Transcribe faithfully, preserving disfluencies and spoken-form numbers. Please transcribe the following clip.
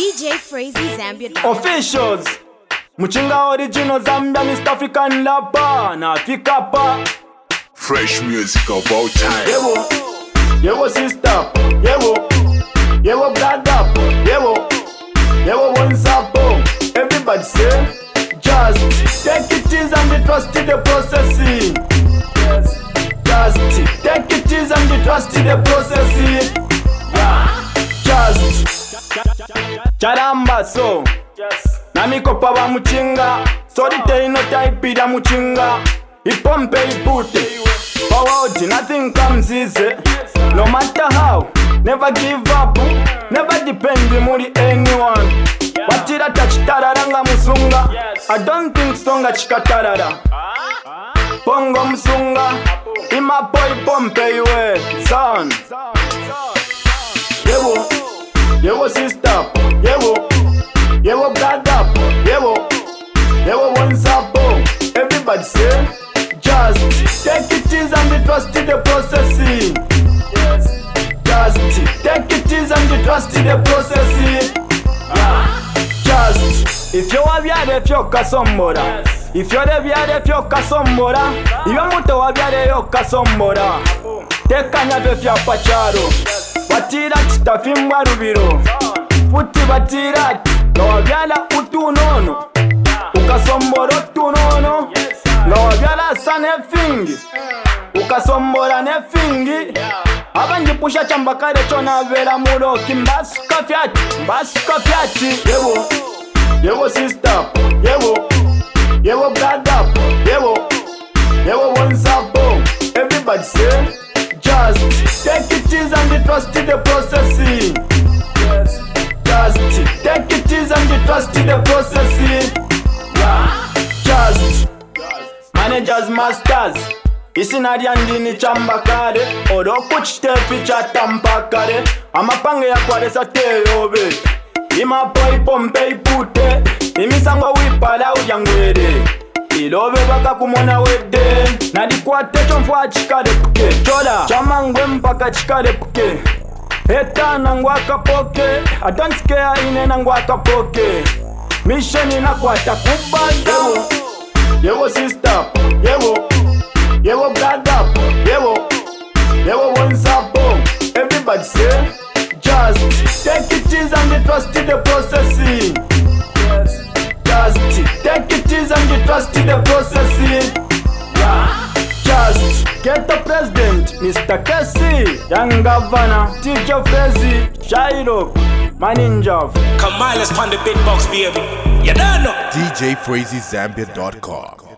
D J Frazy Zambia. Officials Muchinga original Zambia, East African rapper na Fikapa. Fresh music of all time. Yewo, yewo sister, yewo, yewo blood up, yewo, yewo one sapo. Everybody say, just take it easy and trust in the processing. Yes, just take it easy and trust in the processing. Yeah, just charamba so. Yes, namiko pava muchinga, sorry tell no type ida muchinga. Ipompe ipute, forward nothing comes easy. No matter how, never give up, never depend on anyone. Watira touch tararanga musunga, I don't think songa chikatarara. Pongo musunga, ima boy pompe iwe, son. Yewo, yewo sister, yewo, yewo blood up, yewo, yewo one sapo. Everybody say, just take it easy and trust in the processing. Yes, just take it easy and trust in the processing. Yeah. Just if you have yade fyo kasombora, if you have yade fyo kasombora, iyo muto wabyade yo kasombora. Tekanya fyo pacharo, batira chitafimwa rubiro, futi batira no wabyala utunono, ukasombora utunono. No wabyala sane fingi, ukasombora ne fingi. Abanji pusha chambakare chona vera muroki mbasuka fyati, mbasuka fyati. Yewo, yewo sister, yewo, yewo blood up, yewo, yewo one sapo. Everybody say, just take it easy and trust in the processing. Yes, just take it easy and trust in the processing. Yeah, just managers, masters. Isinari andini chambakare, oroko chitefi chatampakare. Amapange ya kwaresa teyobe, ima boy pompe ipute. Imisango wipala ujangwere, ilobe baka kumona wede. Nadikwate chomfwa chikare puke, chola chamangwe mpaka chikare puke. Eta nangwaka poke, I don't care ine nangwaka poke. Mission inakwata kubaza. Yewo, yewo sister, yewo, yewo blood up, yewo, yewo one sapo. Everybody say, just take it easy and trust in the processing. Yes, just take it easy and trust in the processing. Yeah, just get the president, Mister Casey, young governor, D J Frazy, Shairo, my ninja. Come on, let's pan the big box, baby. You don't know. D J Frazy Zambia dot com